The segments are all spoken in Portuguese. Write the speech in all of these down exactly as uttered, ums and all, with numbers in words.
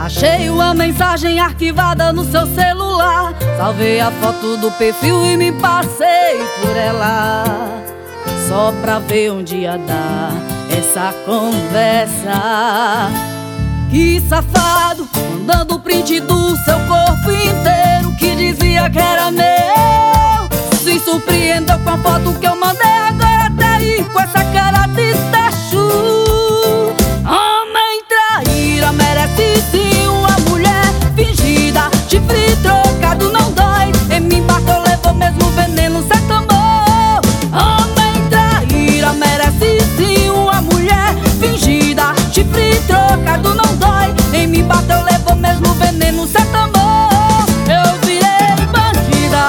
Achei uma mensagem arquivada no seu celular. Salvei a foto do perfil e me passei por ela, só pra ver onde ia dar essa conversa. Que safado, mandando print do seu corpo inteiro, que dizia que era meu. Se surpreendeu com a foto que eu mandei, agora tá aí com essa cara de tacho. Homem traíra merece sim uma mulher fingida. Chifre trocado não dói, em mim bateu, levou mesmo veneno, certo amor. Homem traíra merece sim uma mulher fingida. Chifre trocado não dói, em mim bateu, levou mesmo veneno, certo amor. Eu virei bandida.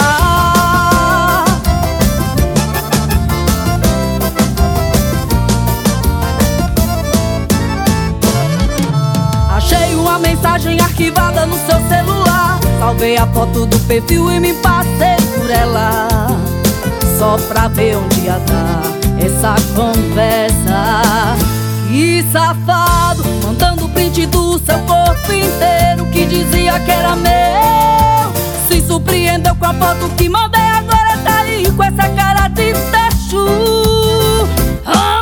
Achei uma mensagem arquivada no seu celular. Salvei a foto do perfil e me passei por ela, só pra ver onde ia dar essa conversa. Que safado, mandando print do seu corpo inteiro, que dizia que era meu. Se surpreendeu com a foto que mandei, agora tá aí com essa cara de tacho.